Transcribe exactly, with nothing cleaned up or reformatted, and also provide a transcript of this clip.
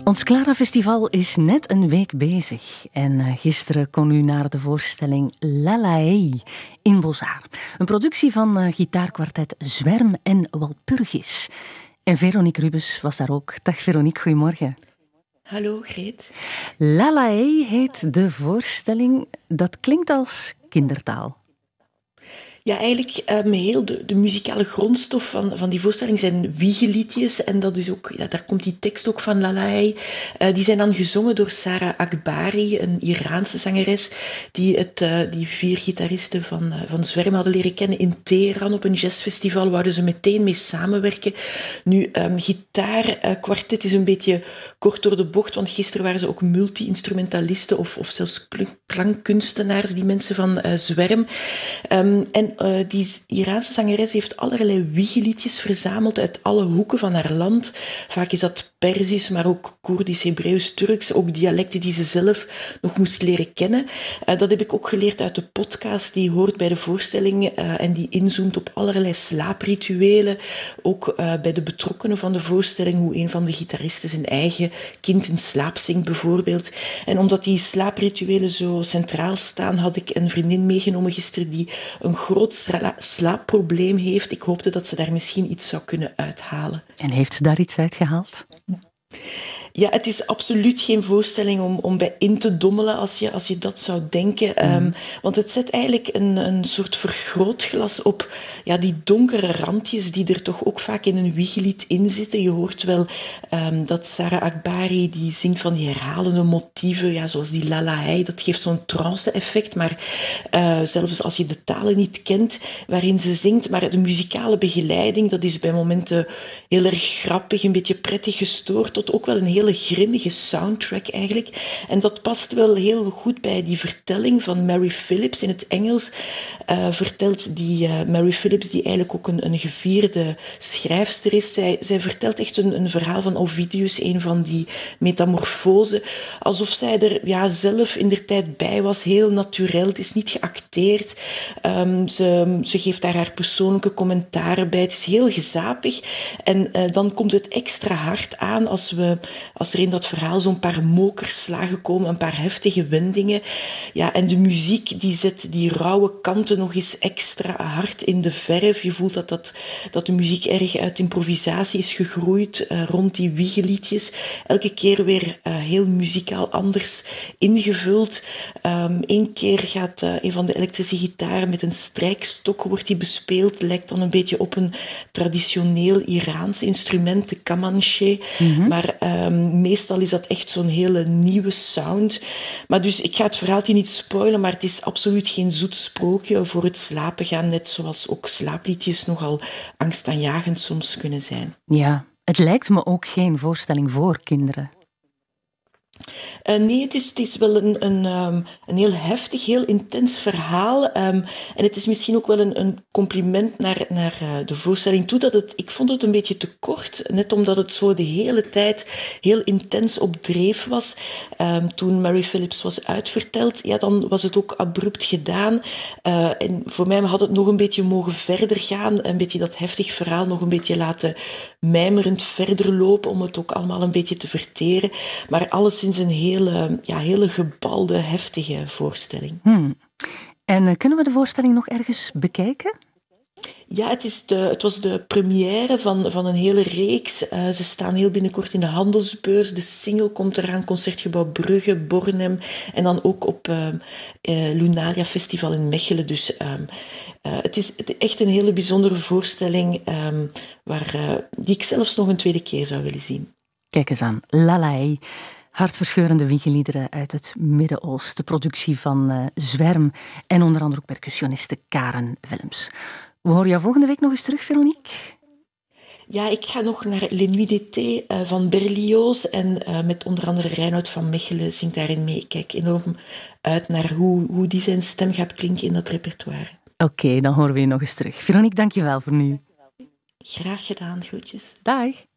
Ons Clara Festival is net een week bezig. En gisteren kon u naar de voorstelling Lalaey in Bozar. Een productie van gitaarkwartet Zwerm en Walpurgis. En Veronique Rubens was daar ook. Dag Veronique, goedemorgen. Hallo Greet. Lalaey heet de voorstelling. Dat klinkt als kindertaal. Ja, eigenlijk um, heel de, de muzikale grondstof van, van die voorstelling zijn wiegeliedjes. En dat is ook, ja, daar komt die tekst ook van Lalaey. Uh, die zijn dan gezongen door Sarah Akbari, een Iraanse zangeres, die, het, uh, die vier gitaristen van, uh, van Zwerm hadden leren kennen in Teheran op een jazzfestival. Wouden ze meteen mee samenwerken. Nu, um, gitaarkwartet uh, is een beetje kort door de bocht, want gisteren waren ze ook multi-instrumentalisten of, of zelfs klankkunstenaars, die mensen van uh, Zwerm. Um, en Uh, die Iraanse zangeres heeft allerlei wiegeliedjes verzameld uit alle hoeken van haar land. Vaak is dat Perzisch, maar ook Koerdisch, Hebreeuws, Turks. Ook dialecten die ze zelf nog moest leren kennen. Uh, dat heb ik ook geleerd uit de podcast die hoort bij de voorstelling uh, en die inzoomt op allerlei slaaprituelen. Ook uh, bij de betrokkenen van de voorstelling, hoe een van de gitaristen zijn eigen kind in slaap zingt bijvoorbeeld. En omdat die slaaprituelen zo centraal staan, had ik een vriendin meegenomen gisteren die een groot slaapprobleem heeft. Ik hoopte dat ze daar misschien iets zou kunnen uithalen. En heeft ze daar iets uitgehaald? Ja, het is absoluut geen voorstelling om, om bij in te dommelen, als je, als je dat zou denken. Mm. Um, want het zet eigenlijk een, een soort vergrootglas op ja, die donkere randjes die er toch ook vaak in een wiegelied in zitten. Je hoort wel um, dat Sarah Akbari, die zingt van die herhalende motieven, ja, zoals die Lalaey, dat geeft zo'n trance-effect. Maar uh, zelfs als je de talen niet kent waarin ze zingt, maar de muzikale begeleiding, dat is bij momenten heel erg grappig, een beetje prettig gestoord, tot ook wel een hele grimmige soundtrack eigenlijk. En dat past wel heel goed bij die vertelling van Mary Phillips. In het Engels uh, vertelt die uh, Mary Phillips, die eigenlijk ook een, een gevierde schrijfster is. Zij, zij vertelt echt een, een verhaal van Ovidius, een van die metamorfosen. Alsof zij er ja, zelf in der tijd bij was. Heel natuurlijk. Het is niet geacteerd. Um, ze, ze geeft daar haar persoonlijke commentaren bij. Het is heel gezapig. En uh, dan komt het extra hard aan als we Als er in dat verhaal zo'n paar mokerslagen komen, een paar heftige wendingen. Ja, en de muziek die zet die rauwe kanten nog eens extra hard in de verf. Je voelt dat, dat, dat de muziek erg uit improvisatie is gegroeid uh, rond die wiegeliedjes. Elke keer weer uh, heel muzikaal anders ingevuld. Um, Eén keer gaat uh, een van de elektrische gitaren met een strijkstok wordt die bespeeld. Lijkt dan een beetje op een traditioneel Iraans instrument, de kamanche. Mm-hmm. Maar Um, meestal is dat echt zo'n hele nieuwe sound. Maar dus, ik ga het verhaaltje niet spoilen, maar het is absoluut geen zoet sprookje voor het slapen gaan, net zoals ook slaapliedjes nogal angstaanjagend soms kunnen zijn. Ja, het lijkt me ook geen voorstelling voor kinderen. Uh, nee, het is, het is wel een, een, um, een heel heftig, heel intens verhaal. Um, en het is misschien ook wel een, een compliment naar, naar uh, de voorstelling toe. Dat het, ik vond het een beetje te kort, net omdat het zo de hele tijd heel intens op dreef was. Um, toen Mary Phillips was uitverteld, ja, dan was het ook abrupt gedaan. Uh, en voor mij had het nog een beetje mogen verder gaan. Een beetje dat heftig verhaal nog een beetje laten mijmerend verder lopen, om het ook allemaal een beetje te verteren. Maar alleszins een hele, ja, hele gebalde, heftige voorstelling. Hmm. En uh, kunnen we de voorstelling nog ergens bekijken? Ja, het, is de, het was de première van, van een hele reeks. Uh, ze staan heel binnenkort in de Handelsbeurs. De single komt eraan, Concertgebouw Brugge, Bornem en dan ook op uh, uh, Lunaria Festival in Mechelen. Dus um, uh, het is echt een hele bijzondere voorstelling um, waar, uh, die ik zelfs nog een tweede keer zou willen zien. Kijk eens aan, Lalaey. Hartverscheurende wiegeliederen uit het Midden-Oosten. Productie van uh, Zwerm en onder andere ook percussioniste Karen Willems. We horen jou volgende week nog eens terug, Veronique. Ja, ik ga nog naar Les Nuits d'été uh, van Berlioz en uh, met onder andere Reinoud van Mechelen zingt daarin mee. Ik kijk enorm uit naar hoe, hoe die zijn stem gaat klinken in dat repertoire. Oké, okay, dan horen we je nog eens terug. Veronique, dank je wel voor nu. Graag gedaan, groetjes. Dag.